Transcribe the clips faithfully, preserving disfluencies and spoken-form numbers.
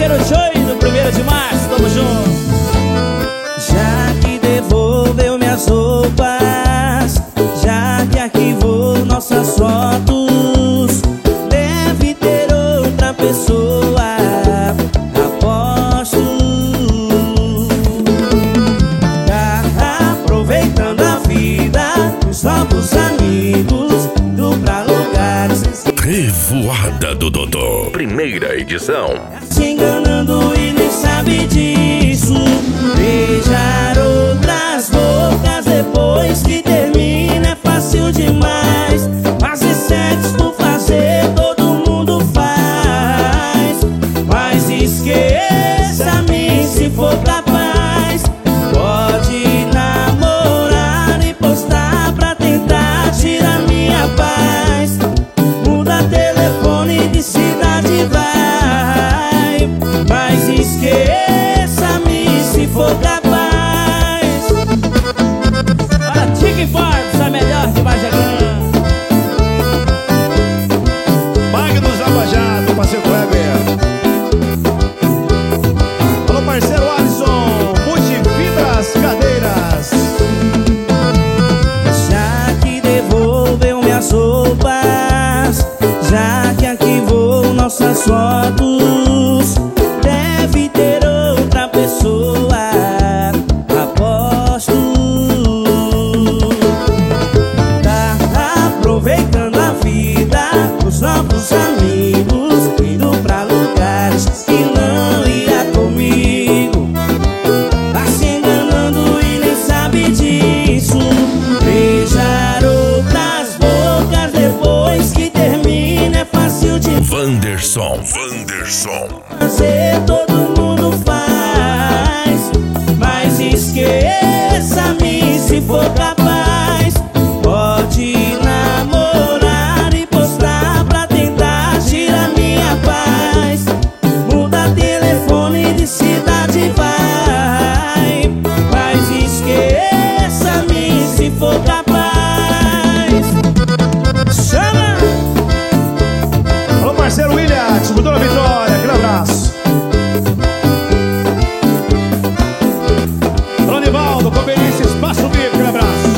parceiro Joey no primeiro de março, tamo junto. Já que devolveu minhas roupas, já que arquivou nossas fotos, deve ter outra pessoa, aposto. Tá aproveitando a vida, os novos amigos, indo pra lugares. Revoada do Dodô, primeira edição. Se enganando e nem sabe disso. Beijar outras bocas depois que termina é fácil demais. Fazer sexo por fazer todo mundo faz. Mas esqueça-me se for capaz. Pode namorar e postar pra tentar tirar minha paz. Muda telefone de cidade, vai. Mas esqueça-me se for capaz. A Tig Farms, a melhor de Majagã. Magno Zabajato, parceiro Kleber. Alô, parceiro Alisson, Multividas Cadeiras. Já que devolveu minhas roupas, já que arquivou nossas fotos, deve ter outra pessoa, aposto. Tá aproveitando a vida, os novos amigos, indo pra lugares que não ia comigo. Tá se enganando e nem sabe disso. Beijar outras bocas depois que termina é fácil de Wanderson, Wanderson. fazer, todo mundo faz. Mas esqueça-me se for capaz. Pode namorar e postar pra tentar tirar minha paz. Muda telefone de cidade, vai. Mas esqueça-me se for capaz. Chama! Alô, parceiro William, distribuidora Vitória, aquele abraço. Alô, Nivaldo, Conveniência Espaço V I P, aquele abraço.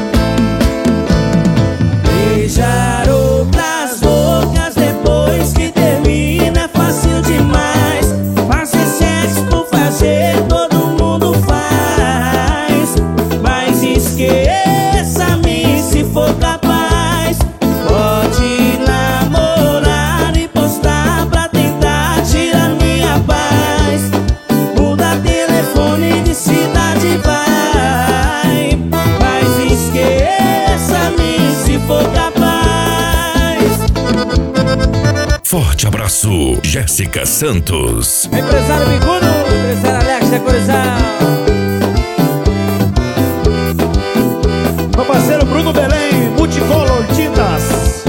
Beijar outras bocas depois que termina é fácil demais. Fazer sexo por fazer, todo mundo faz. Mas esqueça-me se for capaz. Pode namorar e postar pra tentar tirar minha paz. Muda telefone de cidade, vai. Mas esqueça-me se for capaz. Forte abraço, Jéssica Santos. Empresário Bicudo, empresário Alex Decorizão. Meu parceiro Bruno Belém, Multicolor Tintas.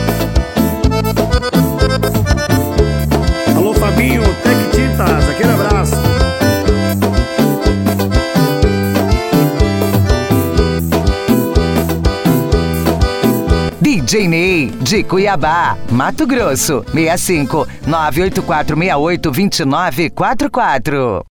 Alô, Fabinho, Tec Tintas, aquele abraço. D J Ney, de Cuiabá, Mato Grosso, seis cinco nove oito quatro seis oito dois nove quatro quatro.